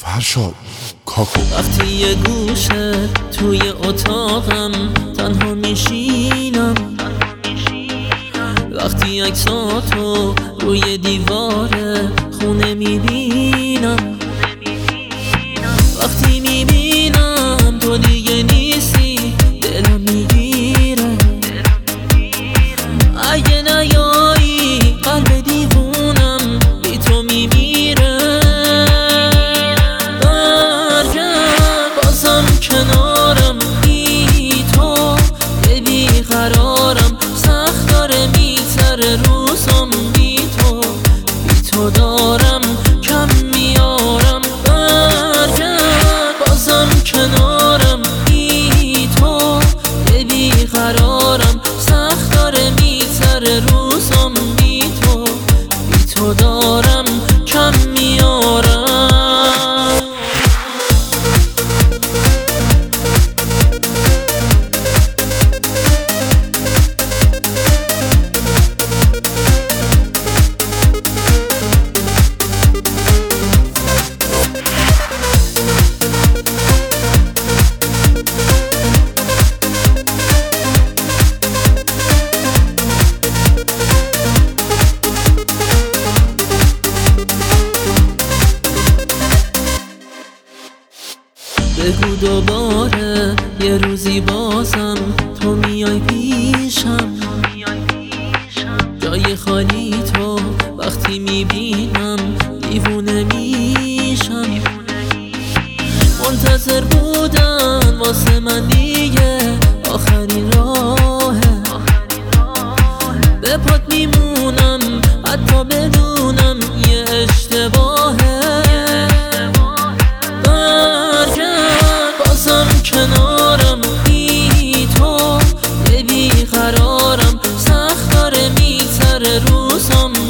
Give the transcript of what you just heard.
فرشاد کاکو. وقتی یه گوشه توی اتاقم تنها میشینم، وقتی عکساتو روی دیوار خونه میبینم، وقتی میبینم تو دیگه نیستی دلم میگیره، اگه نیایی قلب دیوونم بی تو میمیره. برگرد بازم کنارم، بی تو یه بیقرارم، سخت داره میگذره روزم بی تو دارم کم میارم. برگرد بازم کنارم، بی تو یه بیقرارم، سخت داره میگذره روزم بی تو دارم کم میارم. بگو دوباره یه روزی بازم تو میای پیشم، جای خالی تو وقتی میبینم دیوونه میشم. منتظر بودن واسه من دیگه آخرین راهه، به پات میمونم حتی بدونم یه اشتباهه. کنارم، بی تو یه بیقرارم، سخت داره میگذره روزم